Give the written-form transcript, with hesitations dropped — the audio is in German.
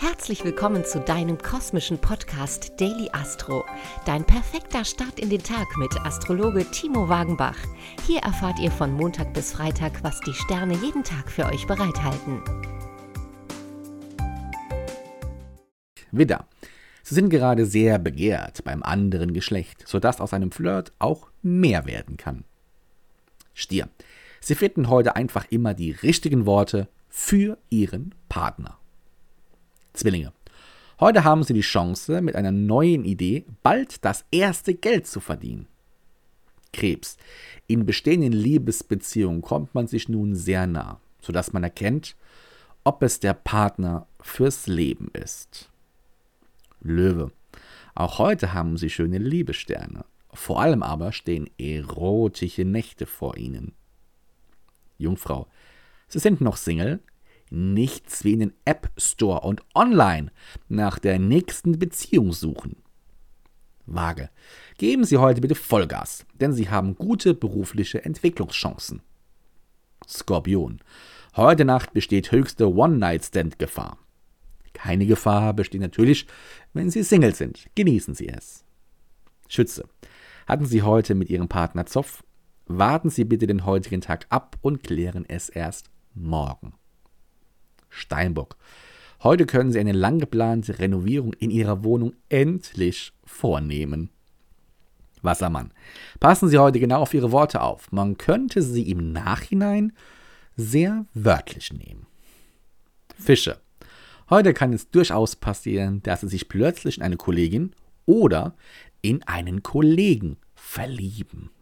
Herzlich willkommen zu deinem kosmischen Podcast Daily Astro. Dein perfekter Start in den Tag mit Astrologe Timo Wagenbach. Hier erfahrt ihr von Montag bis Freitag, was die Sterne jeden Tag für euch bereithalten. Widder. Sie sind gerade sehr begehrt beim anderen Geschlecht, sodass aus einem Flirt auch mehr werden kann. Stier. Sie finden heute einfach immer die richtigen Worte für Ihren Partner. Zwillinge. Heute haben Sie die Chance, mit einer neuen Idee bald das erste Geld zu verdienen. Krebs. In bestehenden Liebesbeziehungen kommt man sich nun sehr nah, sodass man erkennt, ob es der Partner fürs Leben ist. Löwe. Auch heute haben Sie schöne Liebessterne. Vor allem aber stehen erotische Nächte vor Ihnen. Jungfrau. Sie sind noch Single? Nichts wie in den App Store und online nach der nächsten Beziehung suchen. Waage. Geben Sie heute bitte Vollgas, denn Sie haben gute berufliche Entwicklungschancen. Skorpion. Heute Nacht besteht höchste One-Night-Stand-Gefahr. Keine Gefahr besteht natürlich, wenn Sie Single sind. Genießen Sie es. Schütze. Hatten Sie heute mit Ihrem Partner Zoff? Warten Sie bitte den heutigen Tag ab und klären es erst morgen. Steinbock. Heute können Sie eine lang geplante Renovierung in Ihrer Wohnung endlich vornehmen. Wassermann. Passen Sie heute genau auf Ihre Worte auf. Man könnte sie im Nachhinein sehr wörtlich nehmen. Fische. Heute kann es durchaus passieren, dass Sie sich plötzlich in eine Kollegin oder in einen Kollegen verlieben.